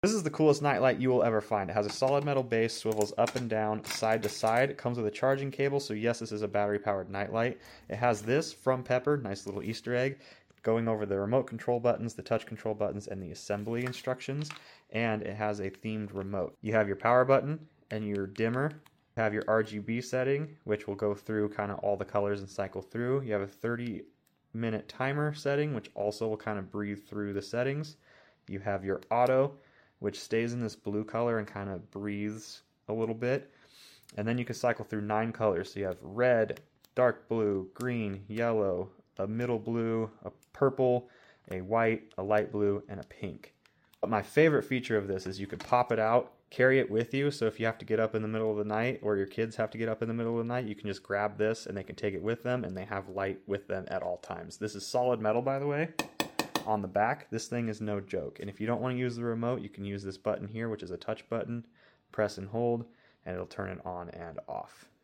This is the coolest nightlight you will ever find. It has a solid metal base, swivels up and down, side to side. It comes with a charging cable, so yes, this is a battery-powered nightlight. It has this from Pepper, nice little Easter egg, going over the remote control buttons, the touch control buttons, and the assembly instructions. And it has a themed remote. You have your power button and your dimmer. You have your RGB setting, which will go through kind of all the colors and cycle through. You have a 30-minute timer setting, which also will kind of breathe through the settings. You have your auto, which stays in this blue color and kind of breathes a little bit. And then you can cycle through 9 colors. So you have red, dark blue, green, yellow, a middle blue, a purple, a white, a light blue, and a pink. But my favorite feature of this is you can pop it out, carry it with you, so if you have to get up in the middle of the night or your kids have to get up in the middle of the night, you can just grab this and they can take it with them, and they have light with them at all times. This is solid metal, by the way. On the back, this thing is no joke. And if you don't want to use the remote, you can use this button here, which is a touch button. Press and hold, and it'll turn it on and off.